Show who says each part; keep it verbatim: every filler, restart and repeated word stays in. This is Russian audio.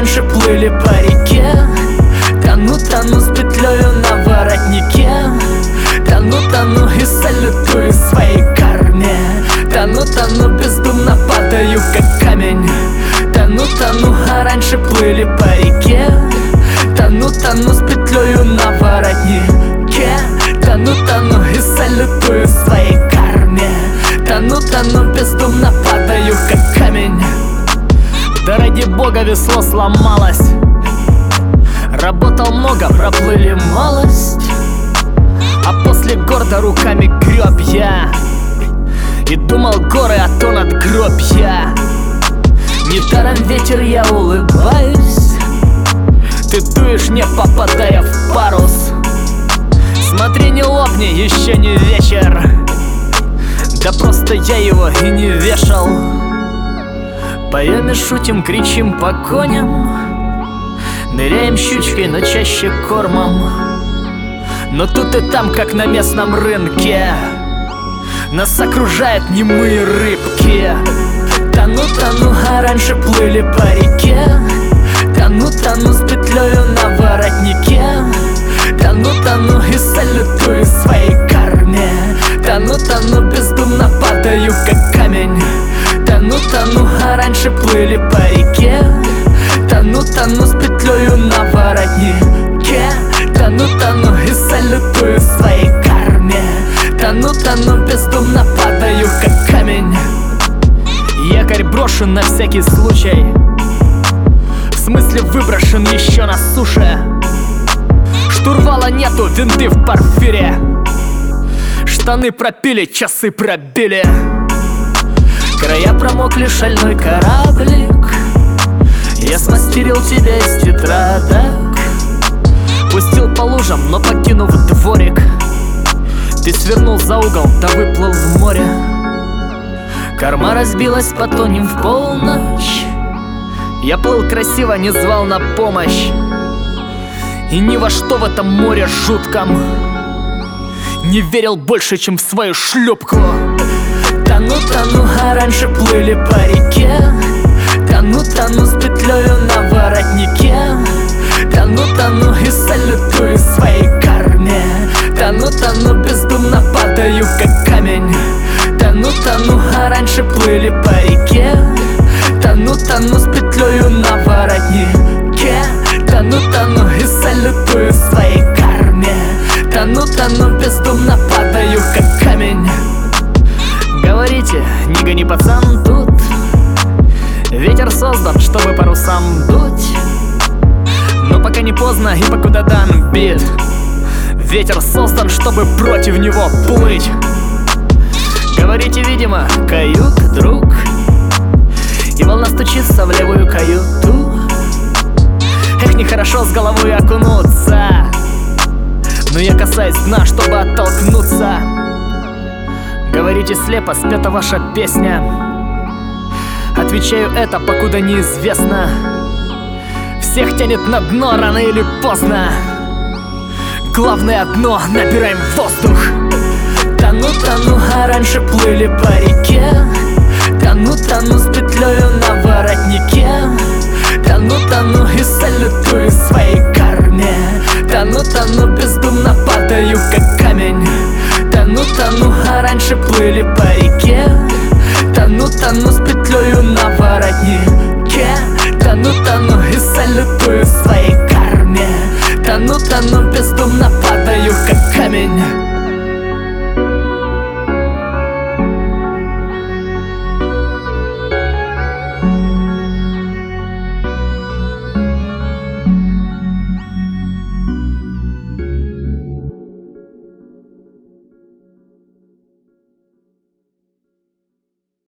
Speaker 1: раньше плыли по реке. Тону, тону с петлею на воротнике. Тону, тону и салютую своей карме. Тону, тону, бездумно падаю, как камень. Тону, тону, а раньше плыли по реке. Тону, тону с петлею на воротнике. Тону, тону и салютую своей карме. Тону, тону, бездумно падаю, как камень. Да ради бога весло сломалось. Работал много, проплыли малость. А после гордо руками греб я и думал, горы, а то надгробья. Недаром ветер, я улыбаюсь. Ты дуешь, не попадая в парус. Смотри, не лопни, еще не вечер. Да просто я его и не вешал. Поем и шутим, кричим по коням. Ныряем щучкой, но чаще кормом. Но тут и там, как на местном рынке, нас окружают немые рыбки. Тону, тону, а раньше плыли по реке. Тону, тону с петлею на воротнике. Тону, тону и салютую своей карме. Тону, тону, бездумно падаю, как камень. Тону, тону, а раньше плыли по реке. Тону, тону с петлею на воротнике. Тону, тону и салютую своей карме. Тону, тону, бездумно падаю, как камень. Якорь брошен на всякий случай. В смысле выброшен еще на суше. Штурвала нету, винты в парфире. Штаны пропили, часы пробили. Края промокли, шальной кораблик. Я смастерил тебя из тетрадок. Пустил по лужам, но покинув дворик, ты свернул за угол, да выплыл в море. Корма разбилась, потонем в полночь. Я плыл красиво, не звал на помощь. И ни во что в этом море жутком не верил больше, чем в свою шлюпку. Тону, тону, а раньше плыли по реке. Тону, тону с петлею на воротнике. Тону, тону и салютую своей карме. Тону, тону, бездумно падаю, как камень. Тону, тону, а раньше плыли по реке. Тону, тону с петлею на воротнике. Тону, тону и салютую своей карме. Тону, тону, бездумно падаю, как камень. Говорите, не гони, пацан, тут ветер создан, чтобы парусам дуть. Но пока не поздно и покуда дан бит. Ветер создан, чтобы против него плыть. Говорите, видимо, каюк, друг. И волна стучится в левую каюту. Эх, нехорошо с головой окунуться, но я касаюсь дна, чтобы оттолкнуться. Говорите, слепо спета ваша песня. Отвечаю, это покуда неизвестно. Всех тянет на дно рано или поздно. Главное одно, набираем воздух. Тону, тону, а раньше плыли по реке. Тону, тону с петлею на воротнике. Тону, тону и салютую своей карме. Тону, тону, бездумно падаю, как камень. Тону, тону, а раньше плыли по реке. Тону, тону с петлею на воротнике. Тону, тону и салютую своей карме. Тону, тону, бездумно падаю, как камень.